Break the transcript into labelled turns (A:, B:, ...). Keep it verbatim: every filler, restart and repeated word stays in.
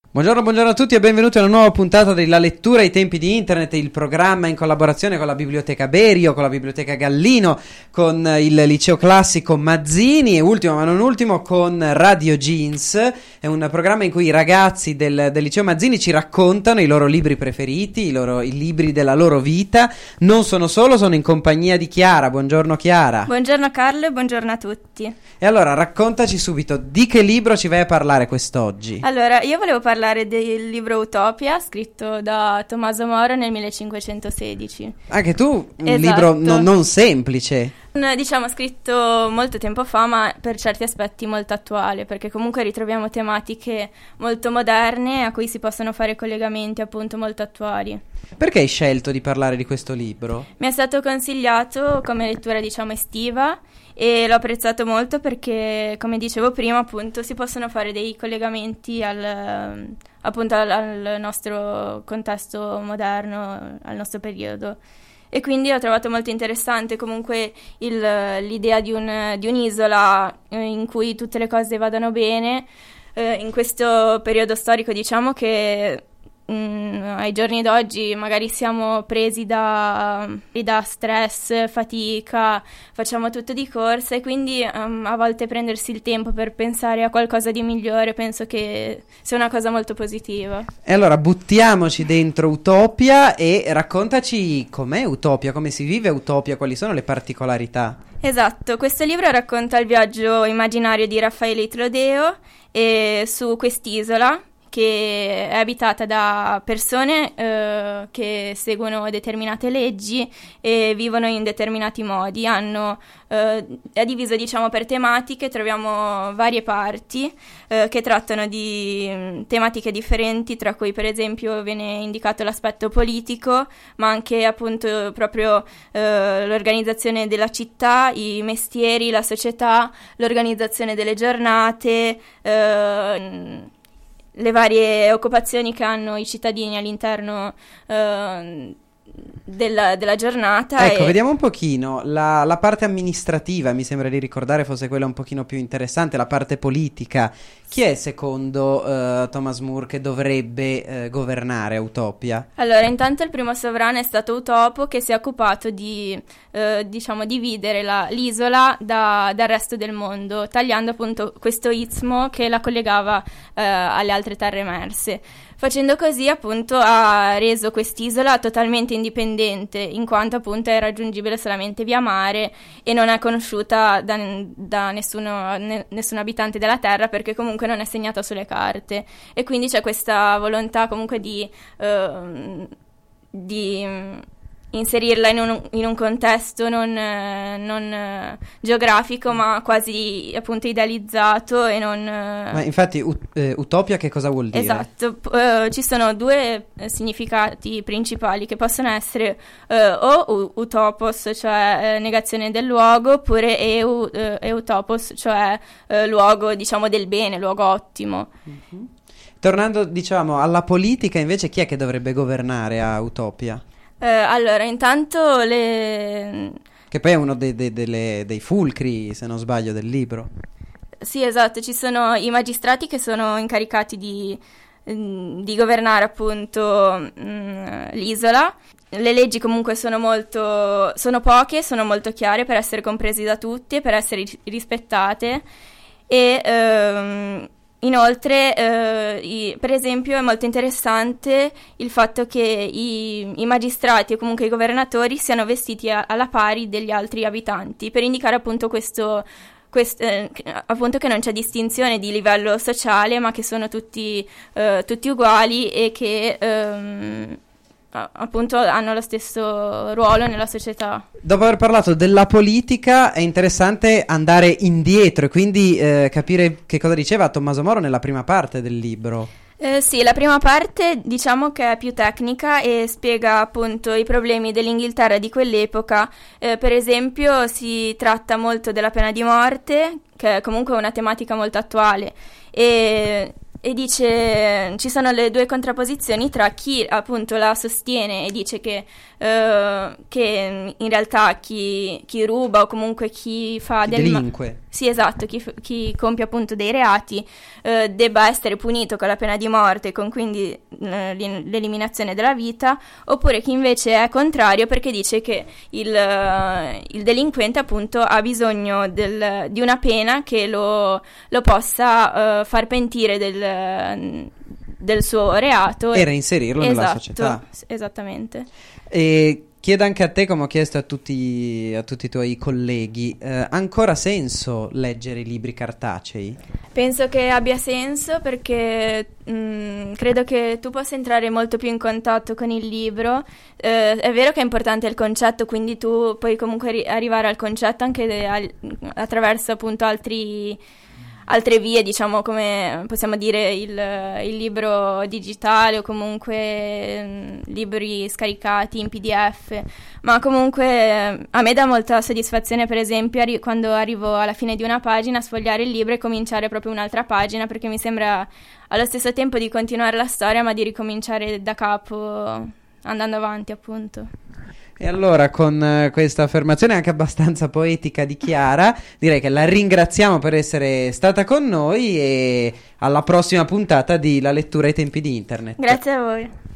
A: Buongiorno, buongiorno a tutti e benvenuti a una nuova puntata della lettura ai tempi di internet, il programma in collaborazione con la Biblioteca Berio, con la Biblioteca Gallino, con il Liceo Classico Mazzini e ultimo ma non ultimo con Radio Jeans. È un programma in cui i ragazzi del, del Liceo Mazzini ci raccontano i loro libri preferiti, i, loro, i libri della loro vita. Non sono solo, sono in compagnia di Chiara. Buongiorno Chiara.
B: Buongiorno Carlo e buongiorno a tutti.
A: E allora raccontaci subito di che libro ci vai a parlare quest'oggi.
B: Allora, io volevo parlare del libro Utopia, scritto da Tommaso Moro nel millecinquecentosedici.
A: Anche tu, un
B: Esatto.
A: libro no, non semplice.
B: Diciamo scritto molto tempo fa, ma per certi aspetti molto attuale, perché comunque ritroviamo tematiche molto moderne a cui si possono fare collegamenti appunto molto attuali.
A: Perché hai scelto di parlare di questo libro?
B: Mi è stato consigliato come lettura diciamo estiva e l'ho apprezzato molto perché, come dicevo prima, appunto si possono fare dei collegamenti al, appunto al, al nostro contesto moderno, al nostro periodo. E quindi ho trovato molto interessante comunque il, l'idea di, un, di un'isola eh, in cui tutte le cose vadano bene, eh, in questo periodo storico diciamo che mh, ai giorni d'oggi magari siamo presi da, da stress, fatica, facciamo tutto di corsa e quindi um, a volte prendersi il tempo per pensare a qualcosa di migliore penso che sia una cosa molto positiva.
A: E allora buttiamoci dentro Utopia e raccontaci com'è Utopia, come si vive Utopia, quali sono le particolarità.
B: Esatto, questo libro racconta il viaggio immaginario di Raffaele Lodeo e su quest'isola che è abitata da persone eh, che seguono determinate leggi e vivono in determinati modi. Hanno, eh, è diviso diciamo per tematiche, troviamo varie parti eh, che trattano di mh, tematiche differenti, tra cui per esempio viene indicato l'aspetto politico, ma anche appunto proprio eh, l'organizzazione della città, i mestieri, la società, l'organizzazione delle giornate, eh, le varie occupazioni che hanno i cittadini all'interno uh, della, della giornata.
A: Ecco,
B: e...
A: vediamo un pochino, la, la parte amministrativa mi sembra di ricordare fosse quella un pochino più interessante, la parte politica. Chi è secondo uh, Thomas More che dovrebbe uh, governare Utopia?
B: Allora, intanto il primo sovrano è stato Utopo, che si è occupato di uh, diciamo dividere la, l'isola da, dal resto del mondo, tagliando appunto questo istmo che la collegava uh, alle altre terre emerse. Facendo così appunto ha reso quest'isola totalmente indipendente, in quanto appunto è raggiungibile solamente via mare e non è conosciuta da, da nessuno, ne, nessun abitante della terra, perché comunque non è segnata sulle carte. E quindi c'è questa volontà comunque di, uh, di inserirla in un, in un contesto non, non geografico, ma quasi appunto idealizzato e non...
A: Ma infatti ut- eh, Utopia che cosa vuol dire?
B: Esatto, uh, ci sono due eh, significati principali che possono essere uh, o u- utopos, cioè eh, negazione del luogo, oppure eu, uh, eutopos, cioè uh, luogo diciamo del bene, luogo ottimo.
A: Mm-hmm. Tornando diciamo alla politica, invece chi è che dovrebbe governare a Utopia?
B: Uh, allora, intanto le...
A: Che poi è uno dei, dei, delle, dei fulcri, se non sbaglio, del libro.
B: Sì, esatto, ci sono i magistrati che sono incaricati di, di governare appunto mh, l'isola. Le leggi comunque sono molto, sono poche, sono molto chiare per essere comprese da tutti e per essere rispettate e... Ehm, Inoltre, eh, i, per esempio, è molto interessante il fatto che i, i magistrati o comunque i governatori siano vestiti a, alla pari degli altri abitanti, per indicare appunto questo, quest, eh, appunto che non c'è distinzione di livello sociale, ma che sono tutti, eh, tutti uguali e che ehm, appunto hanno lo stesso ruolo nella società.
A: Dopo aver parlato della politica è interessante andare indietro e quindi eh, capire che cosa diceva Tommaso Moro nella prima parte del libro.
B: Eh, sì, la prima parte diciamo che è più tecnica e spiega appunto i problemi dell'Inghilterra di quell'epoca. Eh, per esempio si tratta molto della pena di morte, che è comunque una tematica molto attuale, e e dice, ci sono le due contrapposizioni tra chi appunto la sostiene e dice che, eh, che in realtà chi, chi ruba o comunque chi fa
A: chi
B: del
A: delinque.
B: Ma- sì, esatto, chi, chi compie appunto dei reati eh, debba essere punito con la pena di morte, con quindi eh, l'eliminazione della vita, oppure chi invece è contrario perché dice che il, uh, il delinquente appunto ha bisogno del, di una pena che lo, lo possa uh, far pentire del, del suo reato
A: e reinserirlo
B: esatto,
A: nella società.
B: Esattamente.
A: E chiedo anche a te, come ho chiesto a tutti, a tutti i tuoi colleghi, eh, ha ancora senso leggere i libri cartacei?
B: Penso che abbia senso perché mh, credo che tu possa entrare molto più in contatto con il libro. Eh, è vero che è importante il concetto, quindi tu puoi comunque ri- arrivare al concetto anche de- al- attraverso appunto altri... altre vie, diciamo, come possiamo dire il, il libro digitale o comunque mh, libri scaricati in P D F, ma comunque a me dà molta soddisfazione, per esempio, arri- quando arrivo alla fine di una pagina, sfogliare il libro e cominciare proprio un'altra pagina, perché mi sembra allo stesso tempo di continuare la storia, ma di ricominciare da capo, andando avanti, appunto.
A: E allora, con eh, questa affermazione anche abbastanza poetica di Chiara, direi che la ringraziamo per essere stata con noi e alla prossima puntata di La lettura ai tempi di internet.
B: Grazie a voi.